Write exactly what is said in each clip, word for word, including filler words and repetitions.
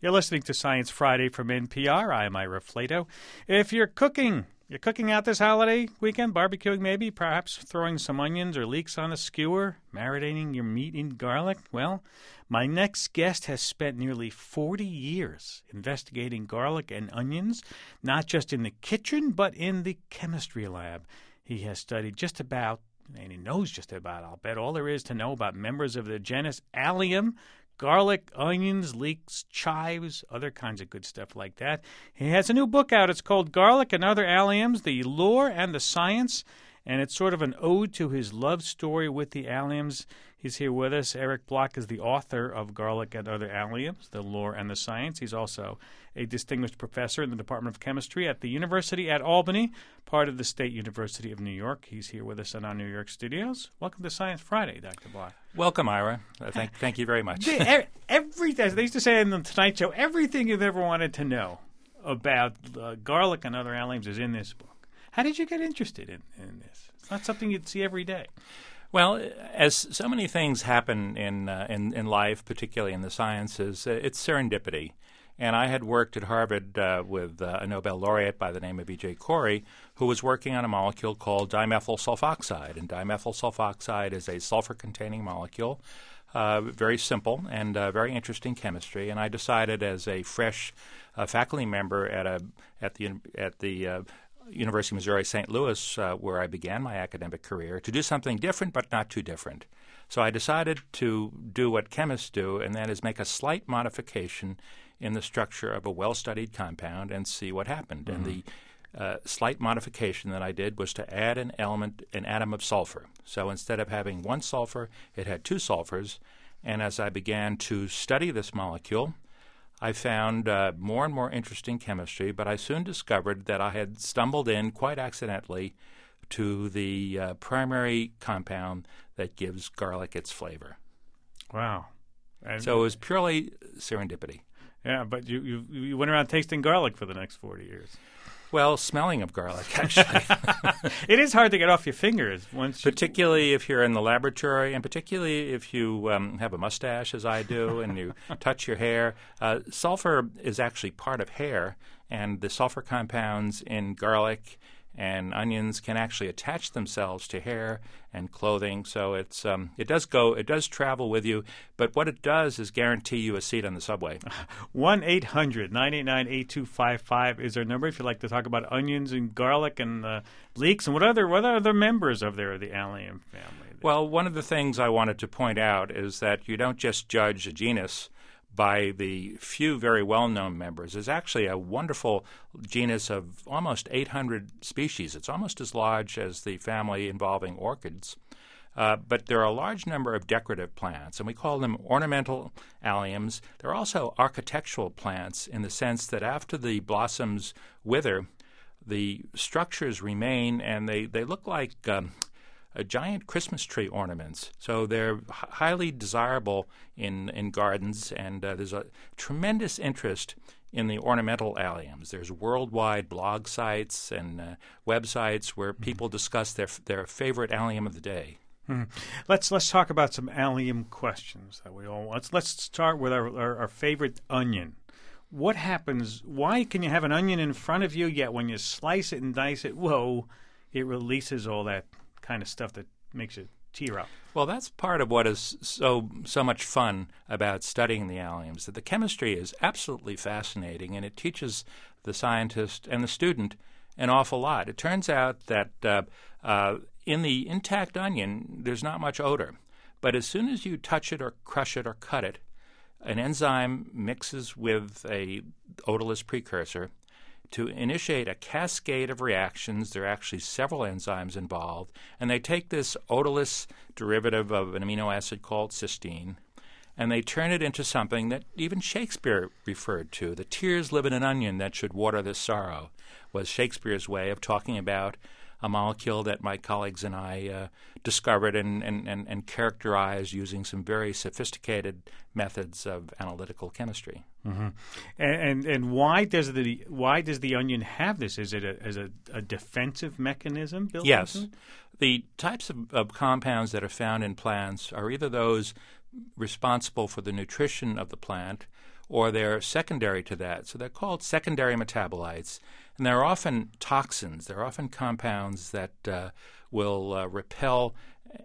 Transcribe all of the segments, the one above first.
You're listening to Science Friday from N P R. I'm Ira Flato. If you're cooking, you're cooking out this holiday weekend, barbecuing maybe, perhaps throwing some onions or leeks on a skewer, marinating your meat in garlic, well, my next guest has spent nearly forty years investigating garlic and onions, not just in the kitchen, but in the chemistry lab. He has studied just about, and he knows just about, I'll bet, all there is to know about members of the genus Allium, garlic, onions, leeks, chives, other kinds of good stuff like that. He has a new book out. It's called Garlic and Other Alliums, The Lore and the Science, and it's sort of an ode to his love story with the alliums. He's here with us. Eric Bloch is the author of Garlic and Other Alliums, The Lore and the Science. He's also a distinguished professor in the Department of Chemistry at the University at Albany, part of the State University of New York. He's here with us in our New York studios. Welcome to Science Friday, Doctor Bloch. Welcome, Ira. Uh, thank, thank you very much. Every, as they used to say in the Tonight Show, everything you've ever wanted to know about uh, garlic and other alliums is in this book. How did you get interested in, in this? It's not something you'd see every day. Well, as so many things happen in uh, in, in life, particularly in the sciences, uh, it's serendipity. And I had worked at Harvard uh, with uh, a Nobel laureate by the name of E J Corey, who was working on a molecule called dimethyl sulfoxide. And dimethyl sulfoxide is a sulfur-containing molecule, uh, very simple and uh, very interesting chemistry. And I decided, as a fresh uh, faculty member at a at the at the uh, University of Missouri Saint Louis, uh, where I began my academic career, to do something different but not too different. So I decided to do what chemists do, and that is make a slight modification in the structure of a well-studied compound and see what happened. Mm-hmm. And the uh, slight modification that I did was to add an element, an atom of sulfur. So instead of having one sulfur, it had two sulfurs. And as I began to study this molecule, I found uh, more and more interesting chemistry, but I soon discovered that I had stumbled in quite accidentally to the uh, primary compound that gives garlic its flavor. Wow. And so it was purely serendipity. Yeah, but you, you you went around tasting garlic for the next forty years. Well, smelling of garlic, actually. It is hard to get off your fingers. once, you... Particularly if you're in the laboratory, and particularly if you um, have a mustache, as I do, and you touch your hair. Uh, sulfur is actually part of hair, and the sulfur compounds in garlic and onions can actually attach themselves to hair and clothing. So it's um, it does go, it does travel with you, but what it does is guarantee you a seat on the subway. one eight hundred nine eight nine eight two five five is our number if you'd like to talk about onions and garlic and uh, leeks and what other what other members of there are the allium family. Well, one of the things I wanted to point out is that you don't just judge a genus by the few very well-known members. There's actually a wonderful genus of almost eight hundred species. It's almost as large as the family involving orchids. Uh, but there are a large number of decorative plants, and we call them ornamental alliums. They're also architectural plants in the sense that after the blossoms wither, the structures remain, and they, they look like um, Uh, giant Christmas tree ornaments. So they're h- highly desirable in, in gardens, and uh, there's a tremendous interest in the ornamental alliums. There's worldwide blog sites and uh, websites where people discuss their their favorite allium of the day. Hmm. Let's let's talk about some allium questions that we all let's let's start with our, our, our favorite onion. What happens? Why can you have an onion in front of you, yet when you slice it and dice it, whoa, it releases all that kind of stuff that makes it tear up? Well, that's part of what is so so much fun about studying the alliums, that the chemistry is absolutely fascinating, and it teaches the scientist and the student an awful lot. It turns out that uh, uh, in the intact onion, there's not much odor. But as soon as you touch it or crush it or cut it, an enzyme mixes with a odorless precursor to initiate a cascade of reactions. There are actually several enzymes involved, and they take this odorless derivative of an amino acid called cysteine, and they turn it into something that even Shakespeare referred to. The tears live in an onion that should water this sorrow was Shakespeare's way of talking about a molecule that my colleagues and I uh, discovered and, and, and, and characterized using some very sophisticated methods of analytical chemistry. Mm-hmm. And, and and why does the why does the onion have this? Is it a, as a, a defensive mechanism built yes. into it? The types of, of compounds that are found in plants are either those responsible for the nutrition of the plant, or they're secondary to that. So they're called secondary metabolites, and they're often toxins. They're often compounds that uh, will uh, repel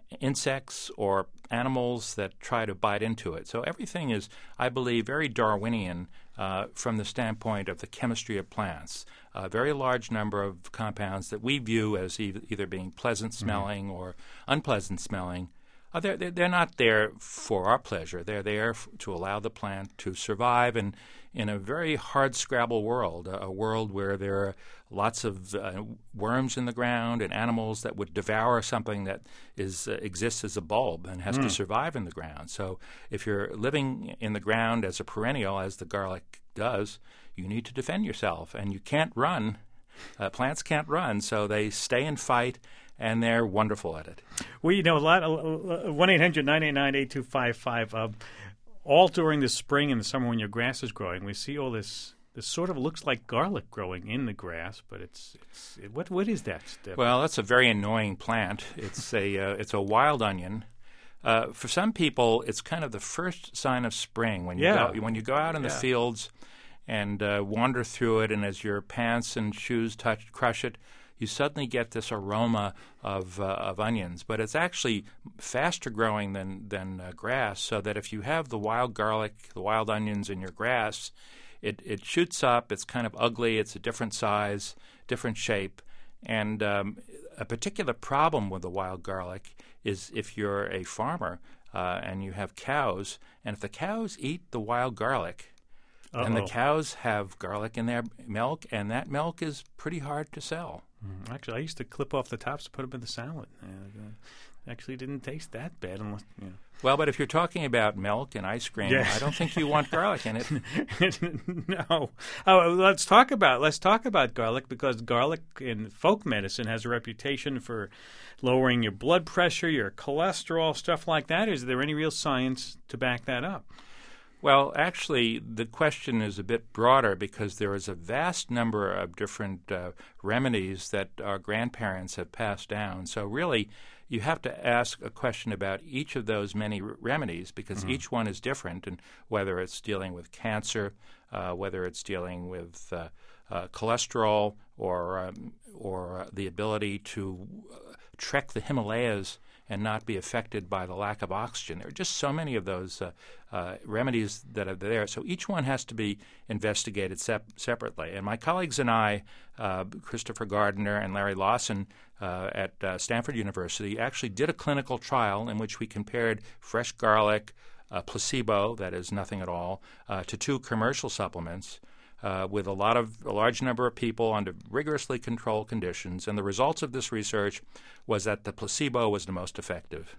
insects or animals that try to bite into it. So everything is, I believe, very Darwinian uh, from the standpoint of the chemistry of plants. A very large number of compounds that we view as e- either being pleasant smelling mm-hmm. or unpleasant smelling. Uh, they're, they're not there for our pleasure. They're there f- to allow the plant to survive in, in a very hard-scrabble world, a, a world where there are lots of uh, worms in the ground and animals that would devour something that is uh, exists as a bulb and has mm. to survive in the ground. So if you're living in the ground as a perennial, as the garlic does, you need to defend yourself, and you can't run. Uh, plants can't run, so they stay and fight, and they're wonderful at it. Well, you know, a lot. one eight hundred nine eight nine eight two five five. Uh, all during the spring and the summer when your grass is growing, we see all this. This sort of looks like garlic growing in the grass, but it's it's it, what what is that, Steph? Well, that's a very annoying plant. It's a uh, it's a wild onion. Uh, for some people, it's kind of the first sign of spring when you yeah. go when you go out in yeah. the fields and uh, wander through it, and as your pants and shoes touch crush it, you suddenly get this aroma of uh, of onions. But it's actually faster growing than than uh, grass, so that if you have the wild garlic, the wild onions in your grass, it it shoots up. It's kind of ugly. It's a different size, different shape, and um, a particular problem with the wild garlic is if you're a farmer uh, and you have cows, and if the cows eat the wild garlic. Uh-oh. And the cows have garlic in their milk, and that milk is pretty hard to sell. Mm, actually, I used to clip off the tops to put them in the salad. And, uh, actually didn't taste that bad. Unless, you know. Well, but if you're talking about milk and ice cream, yes. I don't think you want garlic in it. No. Oh, let's talk about let's talk about garlic, because garlic in folk medicine has a reputation for lowering your blood pressure, your cholesterol, stuff like that. Is there any real science to back that up? Well, actually, the question is a bit broader, because there is a vast number of different uh, remedies that our grandparents have passed down. So really, you have to ask a question about each of those many r- remedies, because mm-hmm. each one is different, and whether it's dealing with cancer, uh, whether it's dealing with uh, uh, cholesterol, or um, or uh, the ability to uh, trek the Himalayas and not be affected by the lack of oxygen. There are just so many of those uh, uh, remedies that are there. So each one has to be investigated sep- separately. And my colleagues and I, uh, Christopher Gardner and Larry Lawson uh, at uh, Stanford University, actually did a clinical trial in which we compared fresh garlic, uh, placebo, that is nothing at all, uh, to two commercial supplements. Uh, with a lot of a large number of people under rigorously controlled conditions, and the results of this research was that the placebo was the most effective.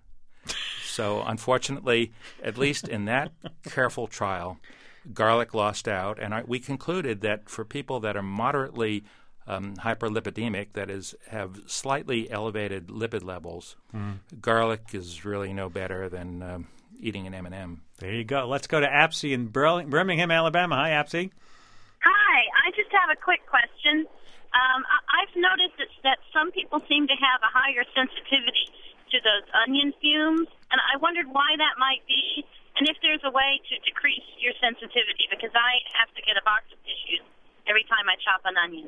So, unfortunately, at least in that careful trial, garlic lost out, and I, we concluded that for people that are moderately um, hyperlipidemic, that is, have slightly elevated lipid levels, mm. garlic is really no better than um, eating an M and M. There you go. Let's go to Apsy in Birmingham, Alabama. Hi, Apsy. Hi, I just have a quick question. Um, I- I've noticed that, that some people seem to have a higher sensitivity to those onion fumes, and I wondered why that might be, and if there's a way to decrease your sensitivity, because I have to get a box of tissues every time I chop an onion.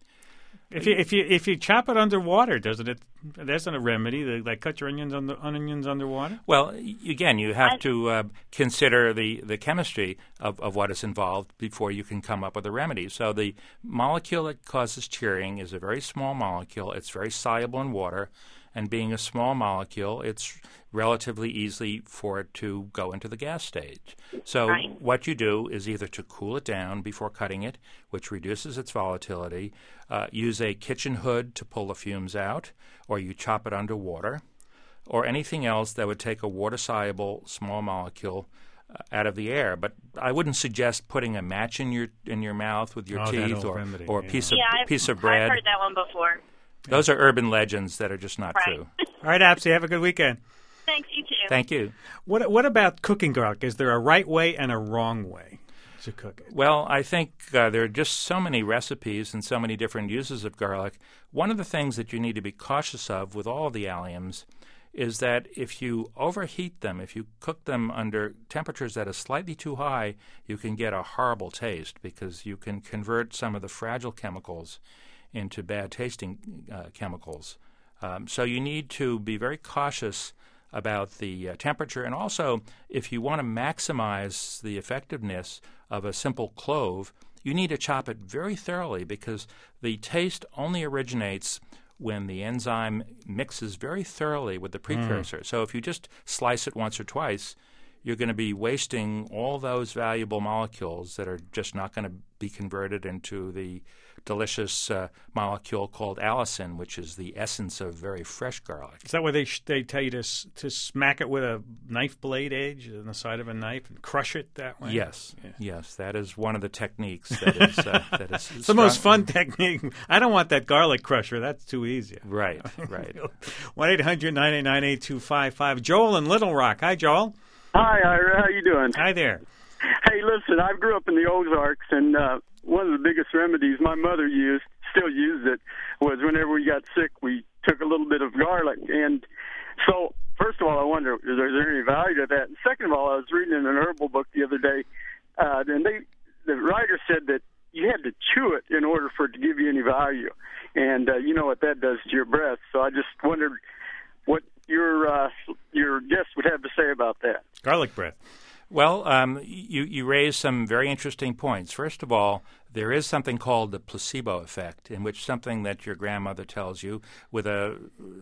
If you if you if you chop it underwater, doesn't it? That's not a remedy. They, they cut your onions under onions underwater. Well, again, you have I, to uh, consider the, the chemistry of, of what is involved before you can come up with a remedy. So the molecule that causes tearing is a very small molecule. It's very soluble in water, and being a small molecule, it's relatively easy for it to go into the gas stage. So right. what you do is either to cool it down before cutting it, which reduces its volatility, uh, use a kitchen hood to pull the fumes out, or you chop it underwater, or anything else that would take a water-soluble small molecule uh, out of the air. But I wouldn't suggest putting a match in your in your mouth with your oh, teeth, or, remedy, or a yeah. piece of yeah, piece of I've, bread. I've heard that one before. Those are urban legends that are just not right. true. All right, Apsy, have a good weekend. Thanks, you too. Thank you. What what about cooking garlic? Is there a right way and a wrong way to cook it? Well, I think uh, there are just so many recipes and so many different uses of garlic. One of the things that you need to be cautious of with all of the alliums is that if you overheat them, if you cook them under temperatures that are slightly too high, you can get a horrible taste because you can convert some of the fragile chemicals into bad tasting uh, chemicals. Um, so you need to be very cautious about the uh, temperature. And also, if you want to maximize the effectiveness of a simple clove, you need to chop it very thoroughly because the taste only originates when the enzyme mixes very thoroughly with the precursor. Mm. So if you just slice it once or twice, you're going to be wasting all those valuable molecules that are just not going to be converted into the delicious uh, molecule called allicin, which is the essence of very fresh garlic. Is that where they sh- they tell you to s- to smack it with a knife blade edge on the side of a knife and crush it that way? Yes, yeah. yes, that is one of the techniques that is uh, that is. It's the most fun technique. I don't want that garlic crusher. That's too easy. Right, right. one eight hundred nine eight nine eight two five five. Joel in Little Rock. Hi, Joel. Hi, Ira. How you doing? Hi there. Hey, listen, I grew up in the Ozarks, and uh, one of the biggest remedies my mother used, still used it, was whenever we got sick, we took a little bit of garlic. And so, first of all, I wonder, is there, is there any value to that? And second of all, I was reading in an herbal book the other day, uh, and they, the writer said that you had to chew it in order for it to give you any value. And uh, you know what that does to your breath. So I just wondered what your uh, your guest would have to say about that. Garlic breath. Well, um, you, you raise some very interesting points. First of all, there is something called the placebo effect, in which something that your grandmother tells you with a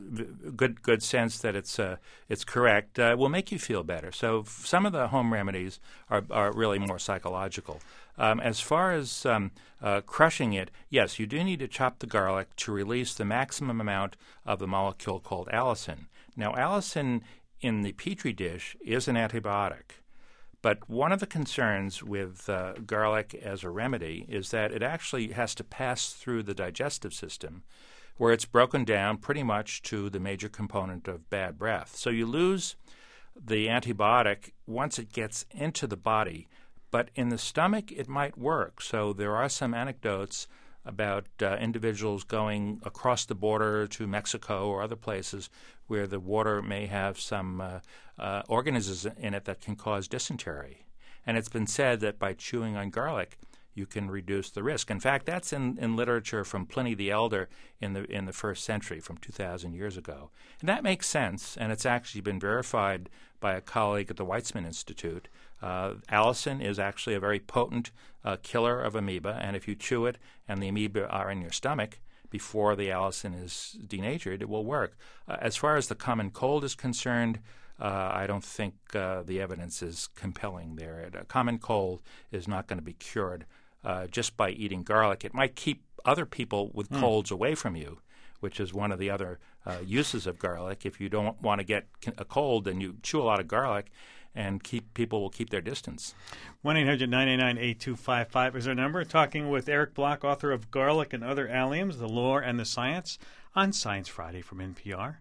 good good sense that it's uh, it's correct uh, will make you feel better. So some of the home remedies are, are really more psychological. Um, as far as um, uh, crushing it, yes, you do need to chop the garlic to release the maximum amount of the molecule called allicin. Now, allicin in the Petri dish is an antibiotic. But one of the concerns with uh, garlic as a remedy is that it actually has to pass through the digestive system, where it's broken down pretty much to the major component of bad breath. So you lose the antibiotic once it gets into the body, but in the stomach it might work. So there are some anecdotes about uh, individuals going across the border to Mexico or other places where the water may have some uh, uh, organisms in it that can cause dysentery. And it's been said that by chewing on garlic, you can reduce the risk. In fact, that's in, in literature from Pliny the Elder in the in the first century, from two thousand years ago. And that makes sense, and it's actually been verified by a colleague at the Weizmann Institute. Uh, allicin is actually a very potent uh, killer of amoeba, and if you chew it and the amoeba are in your stomach before the allicin is denatured, it will work. Uh, as far as the common cold is concerned, uh, I don't think uh, the evidence is compelling there. A common cold is not going to be cured uh, just by eating garlic. It might keep other people with mm. colds away from you, which is one of the other uh, uses of garlic. If you don't want to get a cold, then you chew a lot of garlic, and keep people will keep their distance. one eight hundred nine eight nine eight two five five is our number. Talking with Eric Bloch, author of Garlic and Other Alliums, The Lore and the Science, on Science Friday from N P R.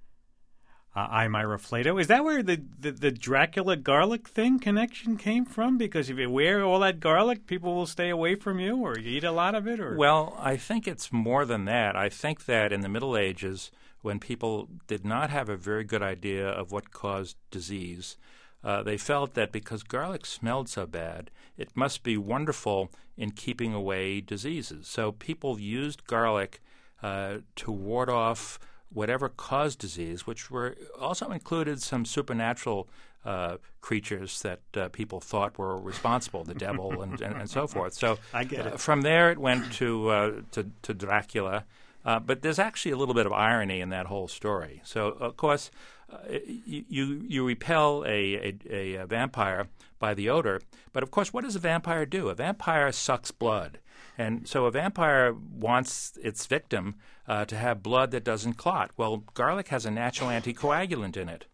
Uh, I'm Ira Flato. Is that where the, the, the Dracula garlic thing connection came from? Because if you wear all that garlic, people will stay away from you, or you eat a lot of it? Or Well, I think it's more than that. I think that in the Middle Ages, when people did not have a very good idea of what caused disease, Uh, they felt that because garlic smelled so bad, it must be wonderful in keeping away diseases. So people used garlic uh, to ward off whatever caused disease, which were also included some supernatural uh, creatures that uh, people thought were responsible, the devil and, and, and so forth. So I get it. Uh, from there it went to, uh, to, to Dracula. Uh, but there's actually a little bit of irony in that whole story. So, of course, uh, you you repel a, a, a vampire by the odor. But, of course, what does a vampire do? A vampire sucks blood. And so a vampire wants its victim uh, to have blood that doesn't clot. Well, garlic has a natural anticoagulant in it.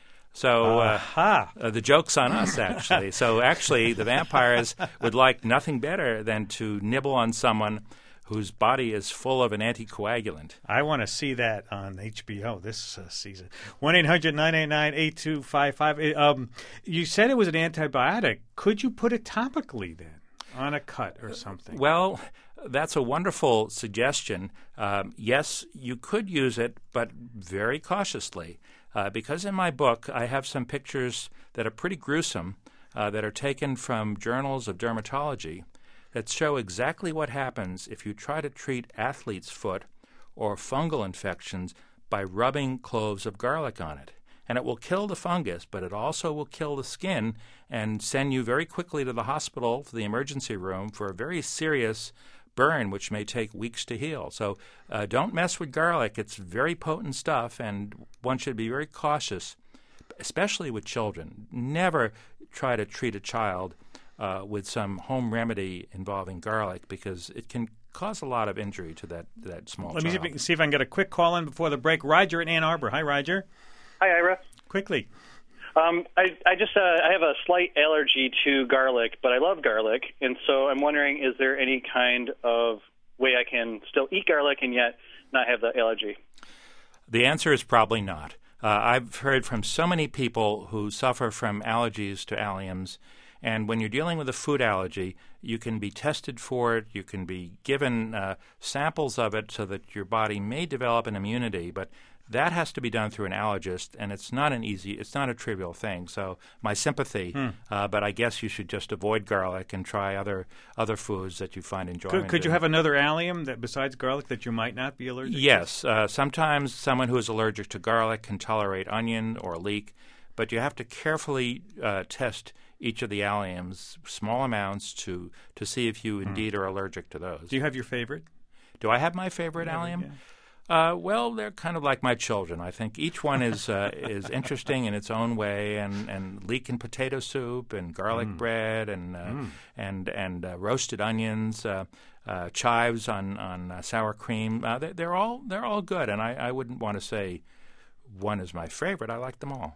So uh, uh, the joke's on us, actually. So actually the vampires would like nothing better than to nibble on someone whose body is full of an anticoagulant. I want to see that on H B O this uh, season. one eight hundred nine eight nine eight two five five. Um, you said it was an antibiotic. Could you put it topically then on a cut or something? Well, that's a wonderful suggestion. Um, yes, you could use it, but very cautiously. Uh, because in my book, I have some pictures that are pretty gruesome uh, that are taken from journals of dermatology that show exactly what happens if you try to treat athlete's foot or fungal infections by rubbing cloves of garlic on it. And it will kill the fungus, but it also will kill the skin and send you very quickly to the hospital, to the emergency room, for a very serious burn, which may take weeks to heal. So uh, don't mess with garlic. It's very potent stuff, and one should be very cautious, especially with children. Never try to treat a child uh, with some home remedy involving garlic, because it can cause a lot of injury to that, that small Let child. me see if, see if I can get a quick call in before the break. Roger in Ann Arbor. Hi, Roger. Hi, Ira. Quickly. Um, I, I just uh, I have a slight allergy to garlic, but I love garlic, and so I'm wondering, is there any kind of way I can still eat garlic and yet not have the allergy? The answer is probably not. Uh, I've heard from so many people who suffer from allergies to alliums, and when you're dealing with a food allergy, you can be tested for it, you can be given uh, samples of it so that your body may develop an immunity, but that has to be done through an allergist, and it's not an easy, it's not a trivial thing. So my sympathy, hmm. uh, but I guess you should just avoid garlic and try other other foods that you find enjoyment. Could, could you in. have another allium that besides garlic that you might not be allergic yes, to? Yes. Uh, sometimes someone who is allergic to garlic can tolerate onion or leek, but you have to carefully uh, test each of the alliums, small amounts, to, to see if you indeed hmm. are allergic to those. Do you have your favorite? Do I have my favorite yeah, allium? Yeah. Uh, well, they're kind of like my children. I think each one is uh, is interesting in its own way, and, and leek and potato soup, and garlic mm. bread, and uh, mm. and and uh, roasted onions, uh, uh, chives on on uh, sour cream. Uh, they, they're all they're all good, and I, I wouldn't want to say one is my favorite. I like them all.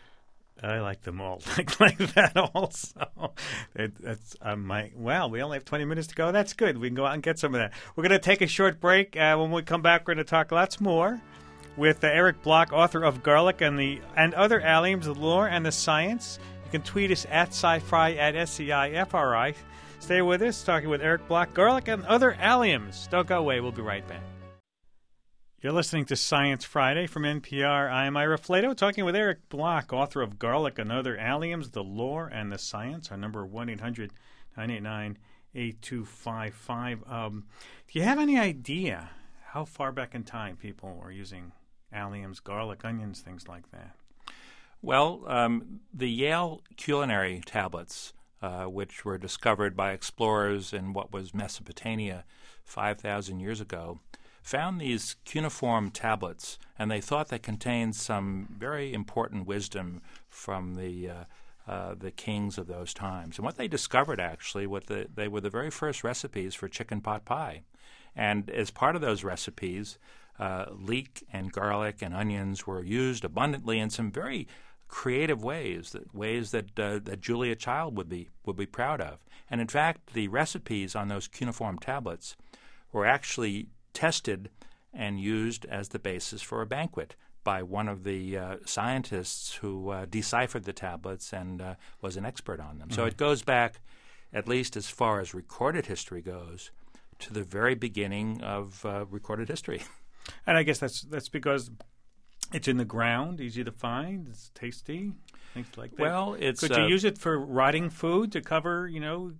I like them all like, like that also. It, that's uh, my Well, we only have twenty minutes to go. That's good. We can go out and get some of that. We're going to take a short break. Uh, when we come back, we're going to talk lots more with uh, Eric Bloch, author of Garlic and the and Other Alliums, the Lore and the Science. You can tweet us at sci-fi at S C I F R I. Stay with us, talking with Eric Bloch, Garlic and Other Alliums. Don't go away. We'll be right back. You're listening to Science Friday from N P R. I'm Ira Flato, talking with Eric Bloch, author of Garlic and Other Alliums, The Lore and the Science. Our number, one eight hundred nine eight nine eight two five five. Um, do you have any idea how far back in time people were using alliums, garlic, onions, things like that? Well, um, the Yale culinary tablets, uh, which were discovered by explorers in what was Mesopotamia five thousand years ago, found these cuneiform tablets, and they thought they contained some very important wisdom from the uh, uh, the kings of those times. And what they discovered, actually, what the, they were the very first recipes for chicken pot pie. And as part of those recipes, uh, leek and garlic and onions were used abundantly in some very creative ways, that ways that uh, that Julia Child would be would be proud of. And in fact, the recipes on those cuneiform tablets were actually tested and used as the basis for a banquet by one of the uh, scientists who uh, deciphered the tablets and uh, was an expert on them. Mm-hmm. So it goes back, at least as far as recorded history goes, to the very beginning of uh, recorded history. And I guess that's that's because it's in the ground, easy to find, it's tasty, things like that. Well, it's could you uh, use it for rotting food to cover, you know,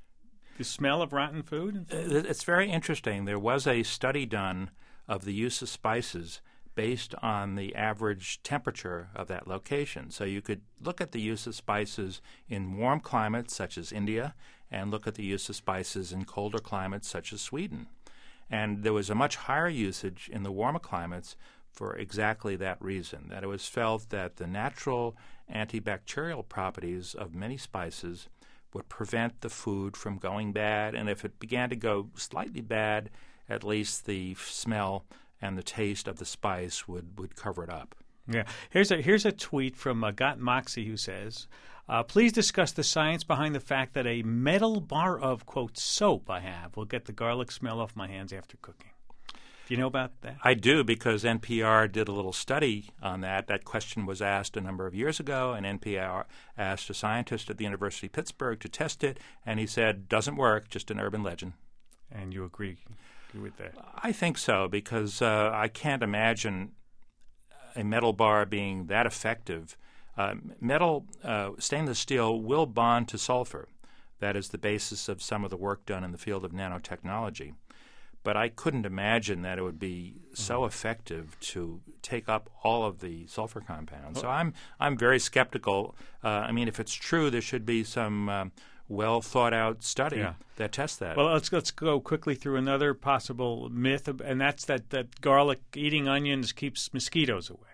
the smell of rotten food? It's very interesting. There was a study done of the use of spices based on the average temperature of that location. So you could look at the use of spices in warm climates such as India and look at the use of spices in colder climates such as Sweden. And there was a much higher usage in the warmer climates for exactly that reason, that it was felt that the natural antibacterial properties of many spices would prevent the food from going bad, and if it began to go slightly bad, at least the smell and the taste of the spice would, would cover it up. Yeah. Here's a here's a tweet from uh, Got Moxie who says, uh, please discuss the science behind the fact that a metal bar of, quote, soap I have will get the garlic smell off my hands after cooking. Do you know about that? I do, because N P R did a little study on that. That question was asked a number of years ago, and N P R asked a scientist at the University of Pittsburgh to test it, and he said, doesn't work, just an urban legend. And you agree, agree with that? I think so, because uh, I can't imagine a metal bar being that effective. Uh, metal, uh, stainless steel will bond to sulfur. That is the basis of some of the work done in the field of nanotechnology. But I couldn't imagine that it would be so effective to take up all of the sulfur compounds. So I'm I'm very skeptical. Uh, I mean, if it's true, there should be some um, well thought out study Yeah. that tests that. Well, let's let's go quickly through another possible myth, and that's that, that garlic, eating onions, keeps mosquitoes away.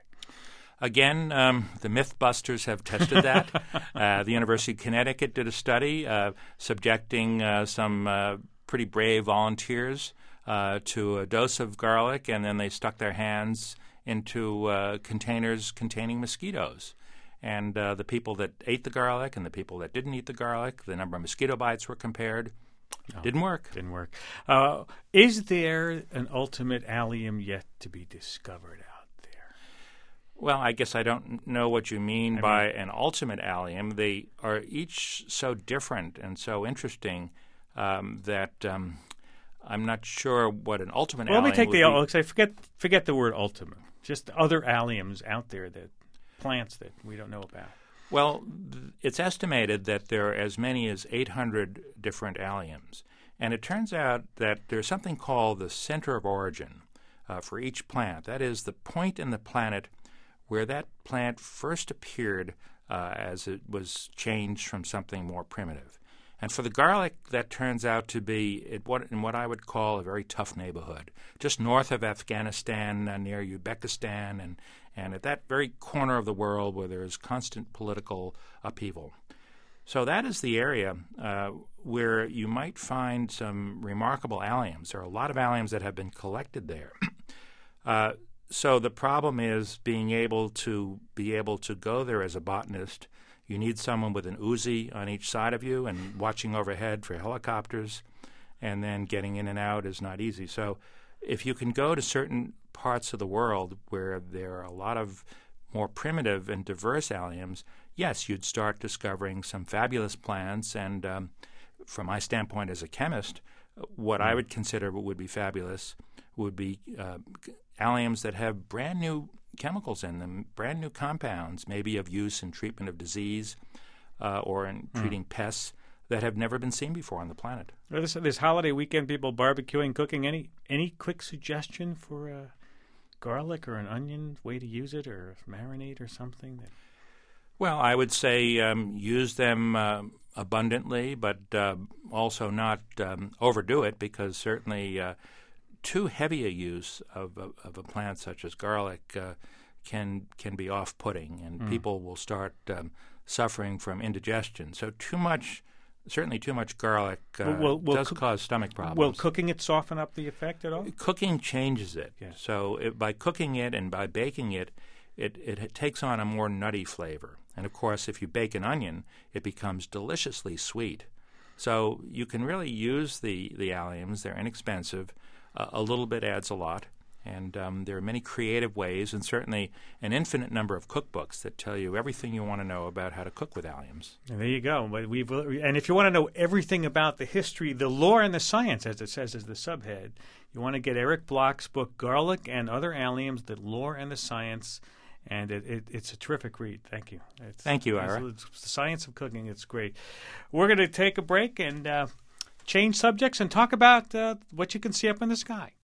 Again, um, the Mythbusters have tested that. uh, the University of Connecticut did a study uh, subjecting uh, some uh, pretty brave volunteers uh, to a dose of garlic, and then they stuck their hands into uh, containers containing mosquitoes. And uh, the people that ate the garlic and the people that didn't eat the garlic, the number of mosquito bites were compared. No, didn't work. Didn't work. Uh, is there an ultimate allium yet to be discovered out there? Well, I guess I don't know what you mean I by mean, an ultimate allium. They are each so different and so interesting um, that um, I'm not sure what an ultimate well, allium let me take would the. be. Let's say forget forget the word ultimate. Just other alliums out there, that plants that we don't know about. Well, th- it's estimated that there are as many as eight hundred different alliums. And it turns out that there's something called the center of origin uh, for each plant. That is the point in the planet where that plant first appeared uh, as it was changed from something more primitive. And for the garlic, that turns out to be it, what, in what I would call a very tough neighborhood, just north of Afghanistan, uh, near Uzbekistan, and, and at that very corner of the world where there is constant political upheaval. So that is the area uh, where you might find some remarkable alliums. There are a lot of alliums that have been collected there. uh, so the problem is being able to be able to go there as a botanist. You need someone with an Uzi on each side of you and watching overhead for helicopters, and then getting in and out is not easy. So if you can go to certain parts of the world where there are a lot of more primitive and diverse alliums, yes, you'd start discovering some fabulous plants. And um, from my standpoint as a chemist, what I would consider would be fabulous would be uh, alliums that have brand new chemicals in them, brand new compounds, maybe of use in treatment of disease uh, or in Mm. treating pests that have never been seen before on the planet. Well, this, this holiday weekend, people barbecuing, cooking. Any any quick suggestion for a garlic or an onion way to use it, or marinate or something? That... Well, I would say um, use them uh, abundantly, but uh, also not um, overdo it, because certainly uh, too heavy a use of, of, of a plant such as garlic uh, can can be off-putting, and Mm. people will start um, suffering from indigestion. So too much, certainly too much garlic uh, Will- will- will does cook- cause stomach problems. Will cooking it soften up the effect at all? Cooking changes it. Yeah. So it, by cooking it and by baking it, it, it takes on a more nutty flavor. And, of course, if you bake an onion, it becomes deliciously sweet. So you can really use the, the alliums. They're inexpensive. Uh, a little bit adds a lot. And um, there are many creative ways, and certainly an infinite number of cookbooks that tell you everything you want to know about how to cook with alliums. And there you go. But we've and if you want to know everything about the history, the lore, and the science, as it says as the subhead, you want to get Eric Bloch's book, Garlic and Other Alliums: The Lore and the Science. And it, it, it's a terrific read. Thank you. It's, Thank you, it's, Ira. it's the science of cooking. It's great. We're going to take a break and uh, change subjects and talk about uh, what you can see up in the sky.